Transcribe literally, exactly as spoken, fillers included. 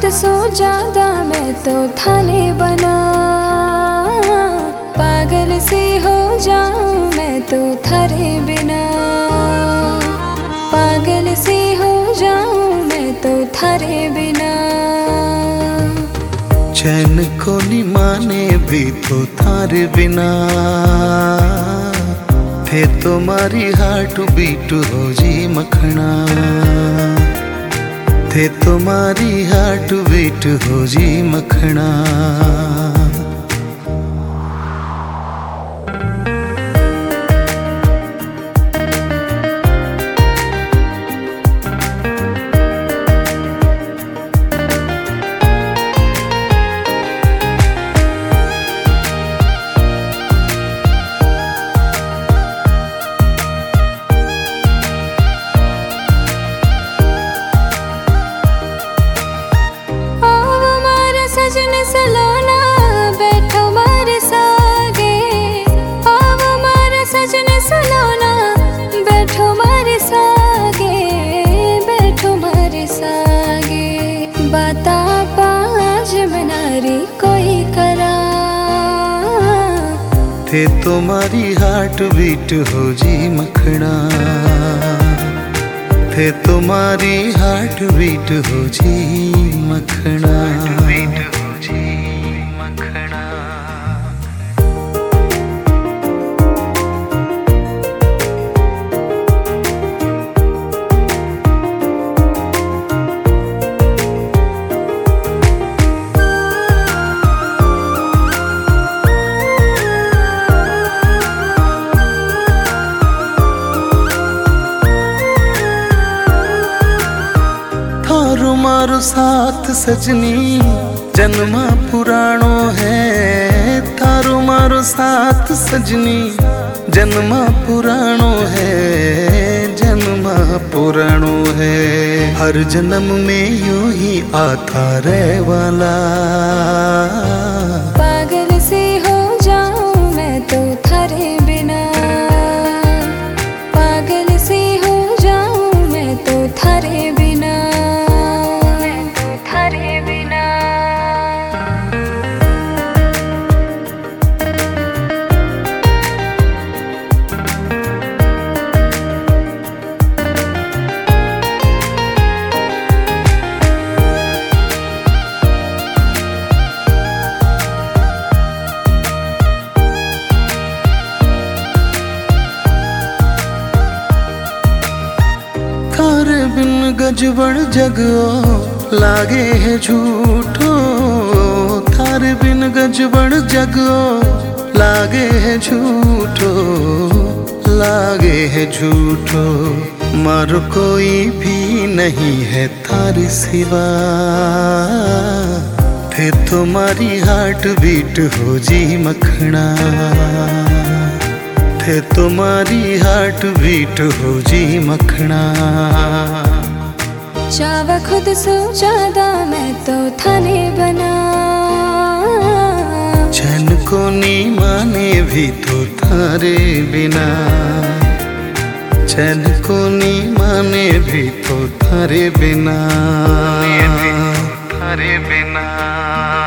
खुद सो ज्यादा मैं तो थाने बना। पागल सी हो जाऊं मैं तो थारे बिना। पागल सी हो जाऊं मैं तो थारे बिना। चैन को नहीं माने भी तो थारे बिना। थे तुम्हारी हार्ट बीट हो जी मखना। थे तुम्हारी हार्ट बीट हो जी मखना। सजन सलोना बैठो मारे सागे। आओ मारे सजन सलोना बैठो मारे सागे। बैठो मारे सागे बाता पाज मनारी कोई करा। थे तुम्हारी हार्ट बीट हो जी मखना। थे तुम्हारी हार्ट बीट हो जी मखना। बीट हो जी मखना। थारो मारो साथ सजनी जन्मा पुराणो है। थारो मारो साथ सजनी जन्मा पुराणो है। जन्मा पुराणो है। हर जन्म में यूं ही आता रहे वाला। पागल सी हो जाऊं मैं तो थारे बिना। पागल सी हो जाऊं मैं तो थारे बिना। थारे बिन गजबड़ जगो लागे है झूठो। थारे बिन गजबड़ जगो लागे है झूठो। लागे है झूठो मारो कोई भी नहीं है थारे सिवा। थे तुम्हारी हार्ट बीट हो जी मखना। थे तुम्हारी हार्ट बीट हो जी मखना। चावा खुद सो ज्यादा मैं तो थाने बना। चैन को नहीं माने भी तो थारे बिना। चैन को नहीं माने भी तो थारे बिना। थारे बिना।